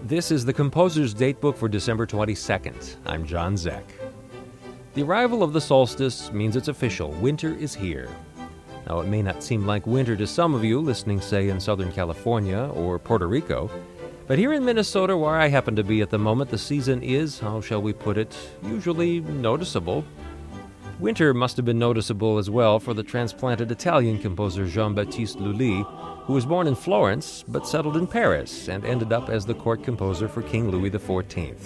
This is the Composer's Datebook for December 22nd. I'm John Zeck. The arrival of the solstice means it's official. Winter is here. Now, it may not seem like winter to some of you listening, say, in Southern California or Puerto Rico, but here in Minnesota, where I happen to be at the moment, the season is, how shall we put it, usually noticeable. Winter must have been noticeable as well for the transplanted Italian composer Jean-Baptiste Lully, who was born in Florence but settled in Paris and ended up as the court composer for King Louis XIV.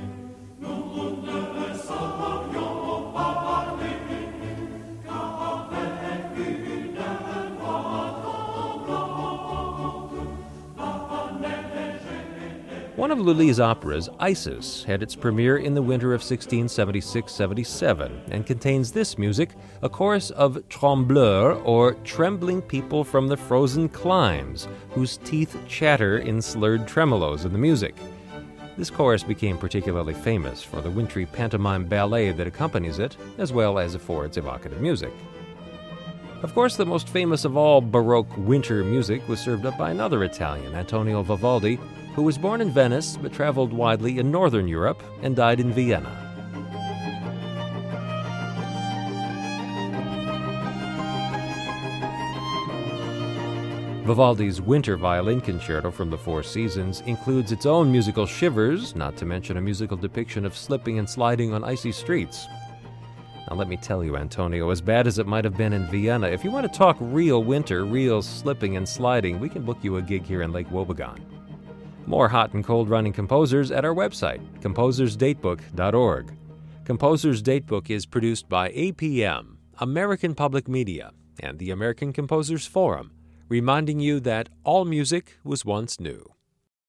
One of Lully's operas, Isis, had its premiere in the winter of 1676-77 and contains this music, a chorus of trembleurs, or trembling people from the frozen climes, whose teeth chatter in slurred tremolos in the music. This chorus became particularly famous for the wintry pantomime ballet that accompanies it, as well as for its evocative music. Of course, the most famous of all Baroque winter music was served up by another Italian, Antonio Vivaldi, who was born in Venice but traveled widely in northern Europe and died in Vienna. Vivaldi's Winter Violin Concerto from the Four Seasons includes its own musical shivers, not to mention a musical depiction of slipping and sliding on icy streets. Now let me tell you, Antonio, as bad as it might have been in Vienna, if you want to talk real winter, real slipping and sliding, we can book you a gig here in Lake Wobegon. More hot and cold running composers at our website, composersdatebook.org. Composer's Datebook is produced by APM, American Public Media, and the American Composers Forum, reminding you that all music was once new.